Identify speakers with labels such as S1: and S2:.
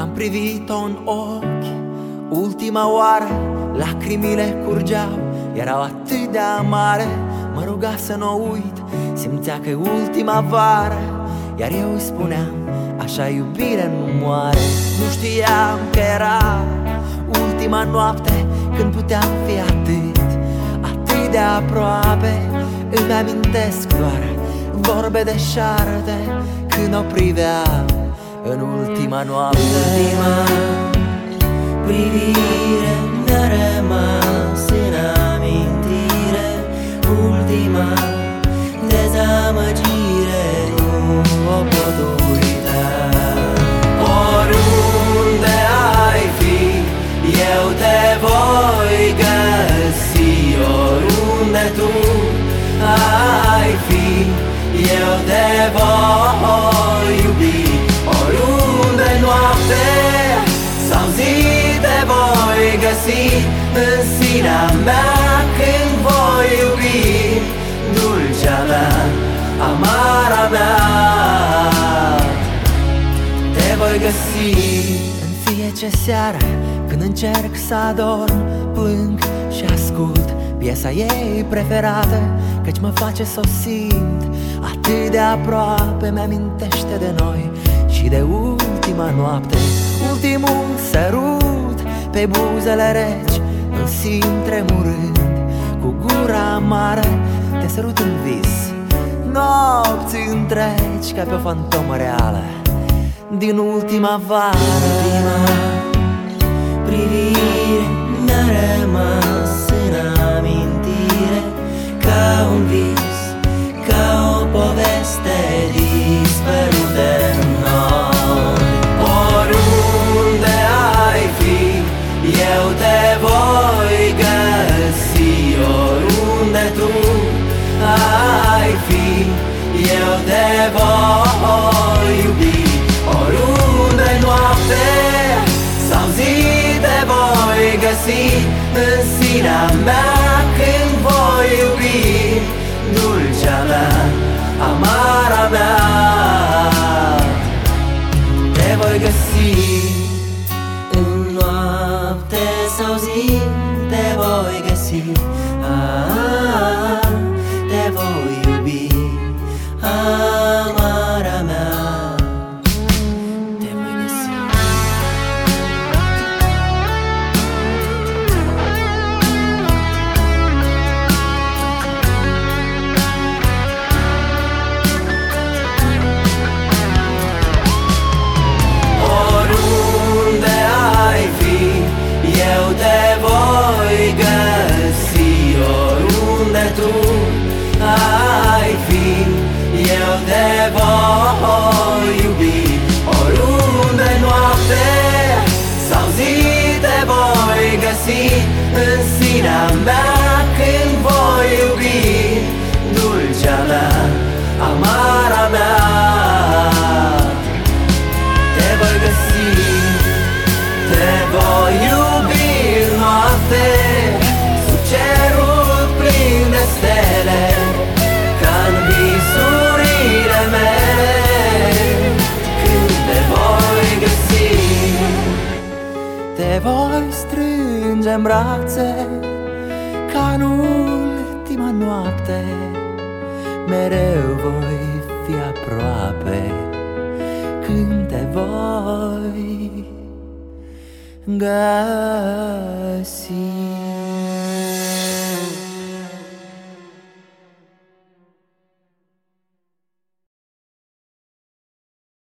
S1: Am privit-o în ochi ultima oară, lacrimile curgeau, erau atât de amare. Mă ruga să n-o uit, simțea că e ultima vară, iar eu îi spuneam, așa iubire nu moare. Nu știam că era ultima noapte, când puteam fi atât de aproape. Îmi amintesc doar vorbe de șarte, când o priveam în ultima noapte.
S2: Ultima privire mi-a rămas în amintire, ultima dezamăgire, nu o pot uita.
S1: Oriunde ai fi, eu te voi găsi. Oriunde tu ai fi, eu te voi iubi. Oriunde noapte sau zi te voi găsi, în sinea mea când voi iubi. Dulcea mea, amara mea, te voi găsi. În fiecare seară când încerc să adorm, plâng și ascult piesa ei preferată, căci mă face să o simt atât de aproape. Mi-amintește de noi și de ultima noapte, ultimul sărut pe buzele reci. Îl simt tremurând cu gura amară, te sărut în vis nopți întregi, ca pe o fantomă reală din ultima vară.
S2: Ultima privire mi-a rămas în amintire, ca un vis, ca o poveste dispărută în noi.
S1: Oriunde ai fi, eu te voi găsi. Oriunde tu ai fi, eu te voi iubi. Oriunde noapte sau zi te voi găsi, în sinea mea când voi iubi. Dulcea mea, amara mea, te voi găsi.
S2: În noapte sau zi te voi găsi, te voi iubi, amara mea, te voi găsi.
S1: Oriunde ai fi, eu te voi găsi. Oriunde tu ai fi, eu te voi iubi. Oriunde noapte sau zi te voi găsi, în sinea mea când voi iubi. Dulcea mea, amara mea, te voi găsi. Te voi iubi în noapte, sub cerul plin de stele, ca în visurile mele. Când te voi găsi, te voi strânge în brațe, ca în ultima noapte. Mereu voi fi aproape când te voi găsi.